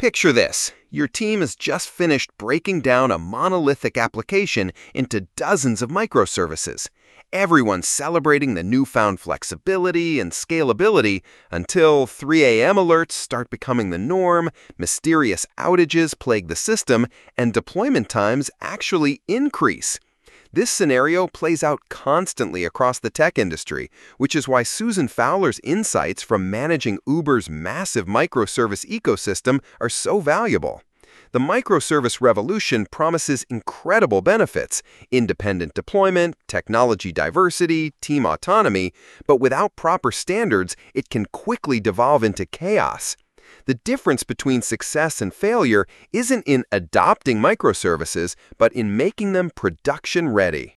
Picture this. Your team has just finished breaking down a monolithic application into dozens of microservices. Everyone's celebrating the newfound flexibility and scalability until 3 a.m. alerts start becoming the norm, mysterious outages plague the system, and deployment times actually increase. This scenario plays out constantly across the tech industry, which is why Susan Fowler's insights from managing Uber's massive microservice ecosystem are so valuable. The microservice revolution promises incredible benefits: independent deployment, technology diversity, team autonomy, but without proper standards, it can quickly devolve into chaos. The difference between success and failure isn't in adopting microservices, but in making them production-ready.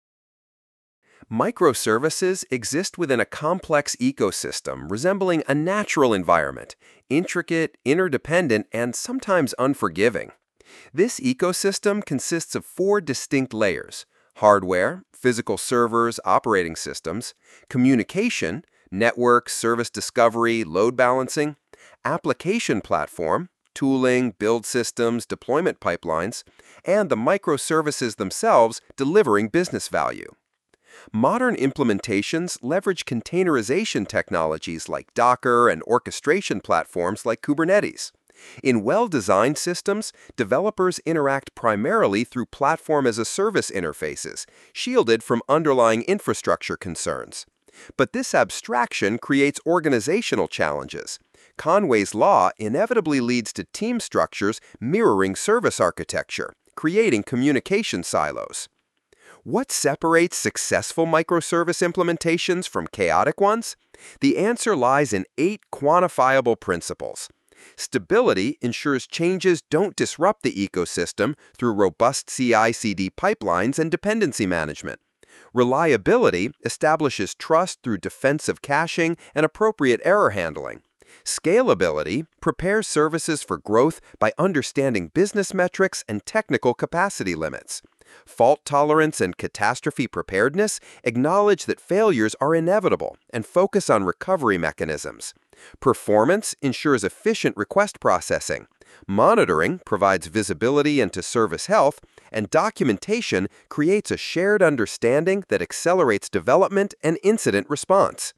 Microservices exist within a complex ecosystem resembling a natural environment, intricate, interdependent, and sometimes unforgiving. This ecosystem consists of 4 distinct layers: hardware, physical servers, operating systems; communication, network, service discovery, load balancing; application platform, tooling, build systems, deployment pipelines; and the microservices themselves delivering business value. Modern implementations leverage containerization technologies like Docker and orchestration platforms like Kubernetes. In well-designed systems, developers interact primarily through platform-as-a-service interfaces, shielded from underlying infrastructure concerns. But this abstraction creates organizational challenges. Conway's law inevitably leads to team structures mirroring service architecture, creating communication silos. What separates successful microservice implementations from chaotic ones? The answer lies in 8 quantifiable principles. Stability ensures changes don't disrupt the ecosystem through robust CI/CD pipelines and dependency management. Reliability establishes trust through defensive caching and appropriate error handling. Scalability prepares services for growth by understanding business metrics and technical capacity limits. Fault tolerance and catastrophe preparedness acknowledge that failures are inevitable and focus on recovery mechanisms. Performance ensures efficient request processing. Monitoring provides visibility into service health, and documentation creates a shared understanding that accelerates development and incident response.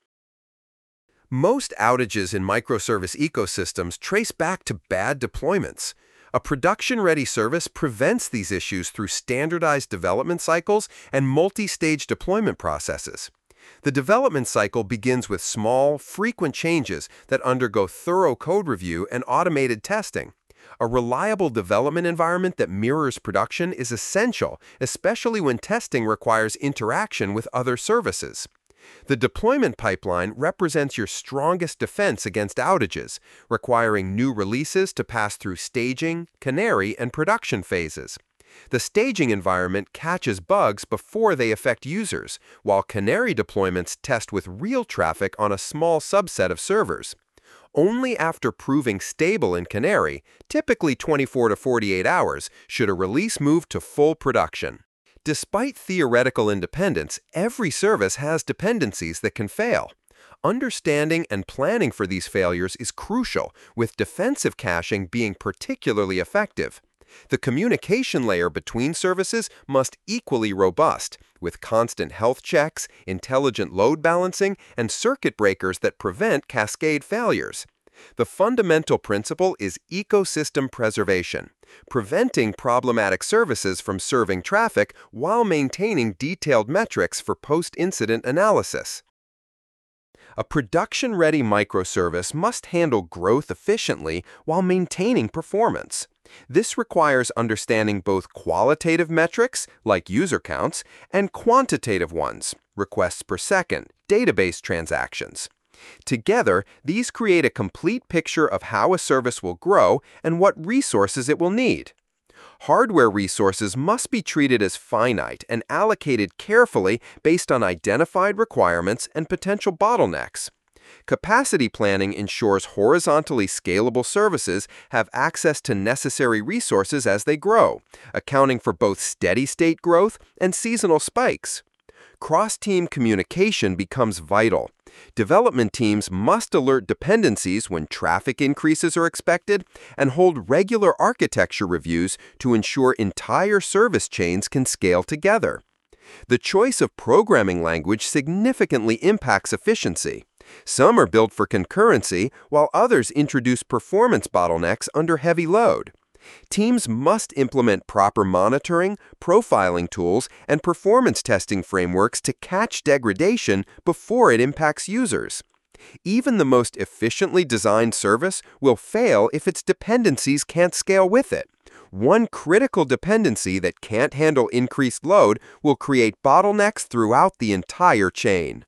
Most outages in microservice ecosystems trace back to bad deployments. A production-ready service prevents these issues through standardized development cycles and multi-stage deployment processes. The development cycle begins with small, frequent changes that undergo thorough code review and automated testing. A reliable development environment that mirrors production is essential, especially when testing requires interaction with other services. The deployment pipeline represents your strongest defense against outages, requiring new releases to pass through staging, canary, and production phases. The staging environment catches bugs before they affect users, while canary deployments test with real traffic on a small subset of servers. Only after proving stable in canary, typically 24 to 48 hours, should a release move to full production. Despite theoretical independence, every service has dependencies that can fail. Understanding and planning for these failures is crucial, with defensive caching being particularly effective. The communication layer between services must equally robust, with constant health checks, intelligent load balancing, and circuit breakers that prevent cascade failures. The fundamental principle is ecosystem preservation, preventing problematic services from serving traffic while maintaining detailed metrics for post-incident analysis. A production-ready microservice must handle growth efficiently while maintaining performance. This requires understanding both qualitative metrics, like user counts, and quantitative ones, requests per second, database transactions. Together, these create a complete picture of how a service will grow and what resources it will need. Hardware resources must be treated as finite and allocated carefully based on identified requirements and potential bottlenecks. Capacity planning ensures horizontally scalable services have access to necessary resources as they grow, accounting for both steady-state growth and seasonal spikes. Cross-team communication becomes vital, Development teams must alert dependencies when traffic increases are expected and hold regular architecture reviews to ensure entire service chains can scale together. The choice of programming language significantly impacts efficiency. Some are built for concurrency, while others introduce performance bottlenecks under heavy load. Teams must implement proper monitoring, profiling tools, and performance testing frameworks to catch degradation before it impacts users. Even the most efficiently designed service will fail if its dependencies can't scale with it. One critical dependency that can't handle increased load will create bottlenecks throughout the entire chain.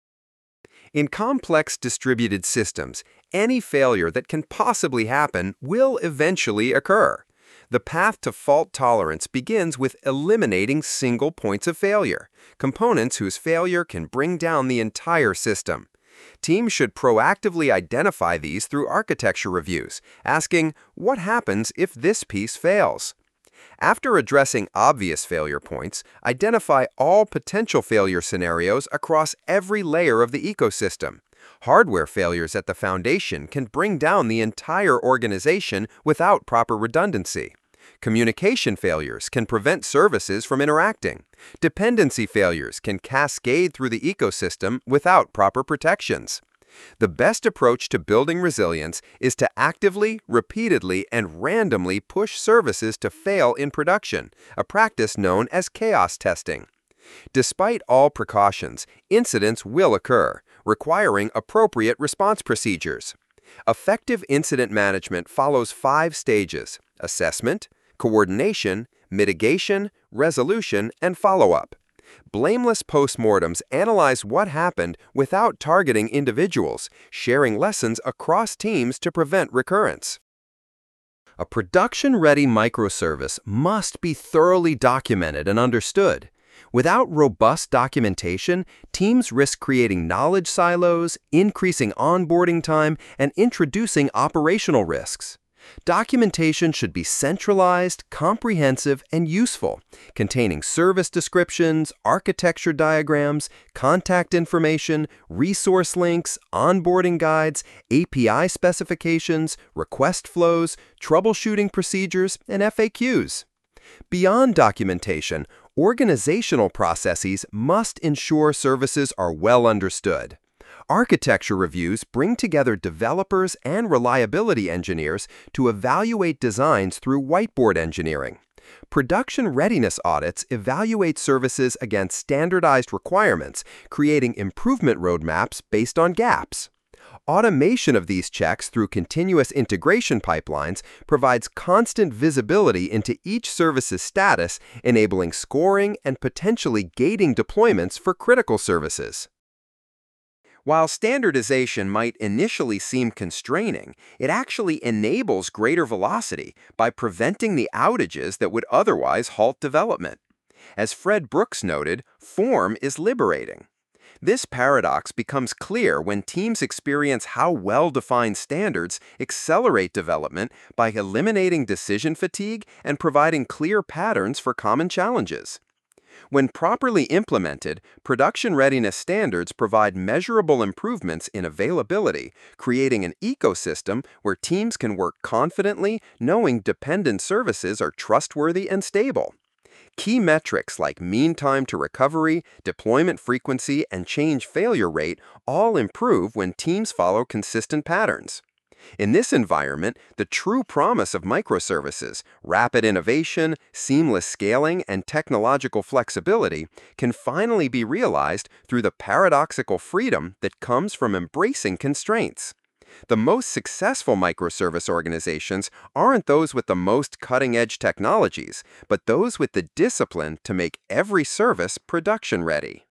In complex distributed systems, any failure that can possibly happen will eventually occur. The path to fault tolerance begins with eliminating single points of failure, components whose failure can bring down the entire system. Teams should proactively identify these through architecture reviews, asking, what happens if this piece fails? After addressing obvious failure points, identify all potential failure scenarios across every layer of the ecosystem. Hardware failures at the foundation can bring down the entire organization without proper redundancy. Communication failures can prevent services from interacting. Dependency failures can cascade through the ecosystem without proper protections. The best approach to building resilience is to actively, repeatedly, and randomly push services to fail in production, a practice known as chaos testing. Despite all precautions, incidents will occur, requiring appropriate response procedures. Effective incident management follows 5 stages: assessment, coordination, mitigation, resolution, and follow-up. Blameless postmortems analyze what happened without targeting individuals, sharing lessons across teams to prevent recurrence. A production-ready microservice must be thoroughly documented and understood. Without robust documentation, teams risk creating knowledge silos, increasing onboarding time, and introducing operational risks. Documentation should be centralized, comprehensive, and useful, containing service descriptions, architecture diagrams, contact information, resource links, onboarding guides, API specifications, request flows, troubleshooting procedures, and FAQs. Beyond documentation, organizational processes must ensure services are well understood. Architecture reviews bring together developers and reliability engineers to evaluate designs through whiteboard engineering. Production readiness audits evaluate services against standardized requirements, creating improvement roadmaps based on gaps. Automation of these checks through continuous integration pipelines provides constant visibility into each service's status, enabling scoring and potentially gating deployments for critical services. While standardization might initially seem constraining, it actually enables greater velocity by preventing the outages that would otherwise halt development. As Fred Brooks noted, form is liberating. This paradox becomes clear when teams experience how well-defined standards accelerate development by eliminating decision fatigue and providing clear patterns for common challenges. When properly implemented, production readiness standards provide measurable improvements in availability, creating an ecosystem where teams can work confidently, knowing dependent services are trustworthy and stable. Key metrics like mean time to recovery, deployment frequency, and change failure rate all improve when teams follow consistent patterns. In this environment, the true promise of microservices, rapid innovation, seamless scaling, and technological flexibility can finally be realized through the paradoxical freedom that comes from embracing constraints. The most successful microservice organizations aren't those with the most cutting-edge technologies, but those with the discipline to make every service production-ready.